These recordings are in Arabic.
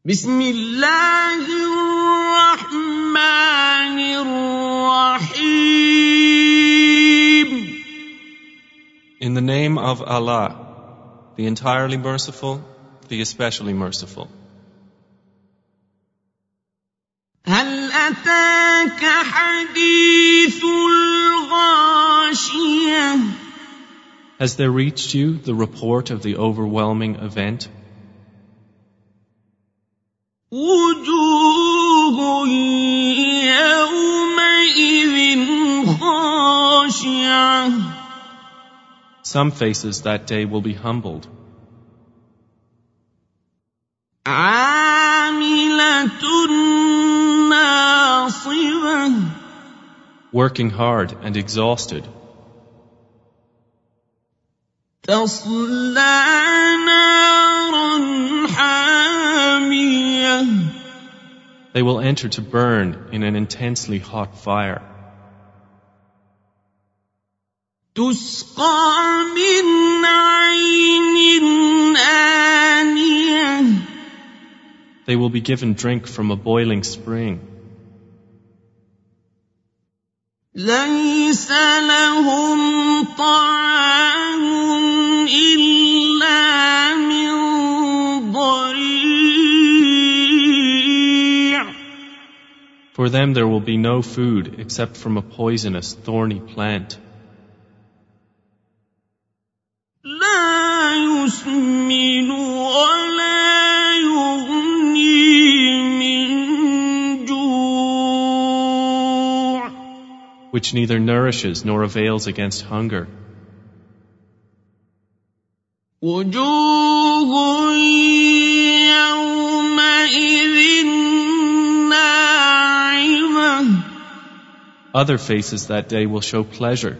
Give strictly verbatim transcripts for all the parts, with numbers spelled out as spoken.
بسم الله الرحمن الرحيم. In the name of Allah, the entirely merciful, the especially merciful. هل أتاك حديث الغاشية؟ Has there reached you the report of the overwhelming event? وجوه يومئذ خاشعة. Some faces that day will be humbled. عاملة ناصبة. Working hard and exhausted. تصلى نارا حامية. They will enter to burn in an intensely hot fire. تسقى من عين آنية. They will be given drink from a boiling spring. ليس لهم طعام إلا من ضريع. For them there will be no food except from a poisonous, thorny plant. لا يسمن ولا يغني من جوع. Which neither nourishes nor avails against hunger. وجوه يومئذ ناعمة. Other faces that day will show pleasure.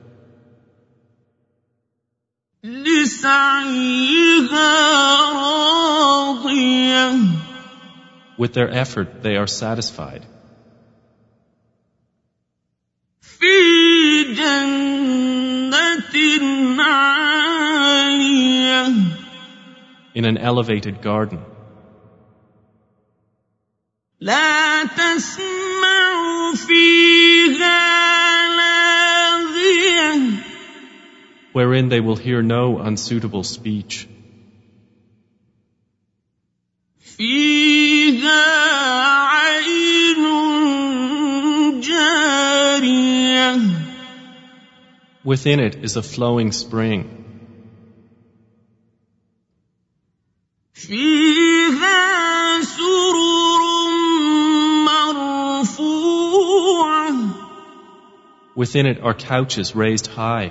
لسعيها راضية. With their effort they are satisfied. في جنة عالية. In an elevated garden. لا تسمع فيها لاغية. Wherein they will hear no unsuitable speech. فيها عين جارية. Within it is a flowing spring. فيها سرر مرفوعة. Within it are couches raised high.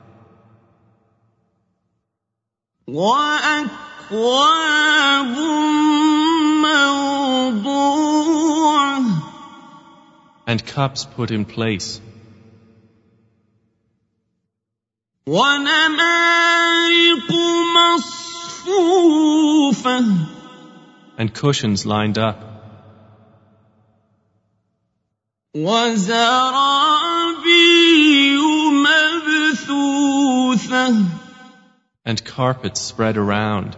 وأكواب موضوعة. And cups put in place. ونمارق مصفوفة. And cushions lined up. وزرابي مبثوثة. And carpets spread around.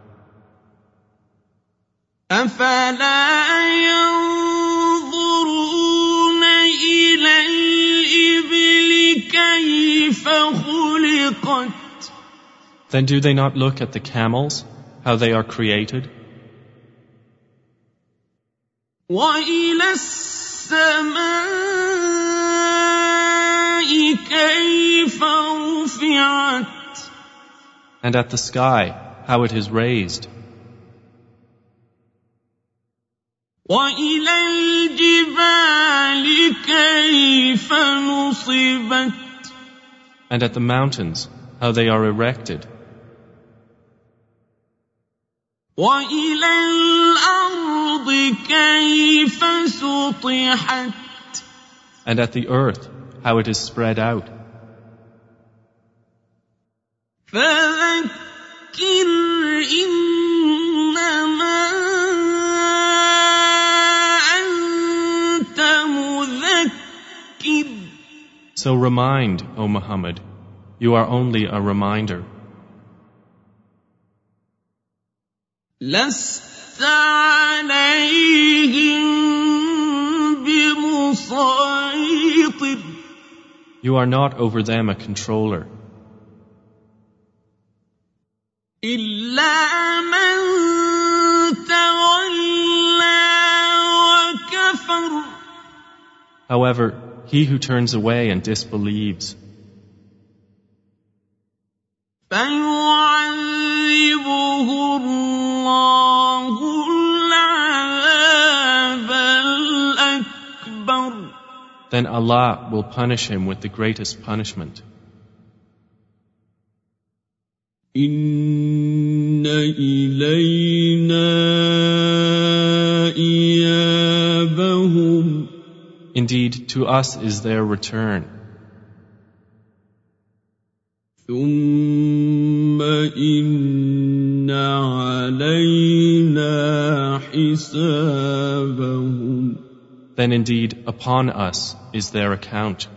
أفلا ينظرون إلى الإبل كيف خلقت. Then do they not look at the camels, how they are created? وإلى السماء كيف رفعت. And at the sky, how it is raised. وإلى الجبال كيف نصبت. And at the mountains, how they are erected. وإلى الأرض كيف سطحت. And at the earth, how it is spread out. فذكر إنما أنت مذكر. So remind, O Muhammad, you are only a reminder. لست You are not over them a controller. إلا من تولى وكفر. However, he who turns away and disbelieves, فيعذبه الله العذاب الأكبر. then Allah will punish him with the greatest punishment. إن إلينا إيابهم. Indeed, to us is their return. ثم إن علينا حسابهم. Then indeed, upon us is their account.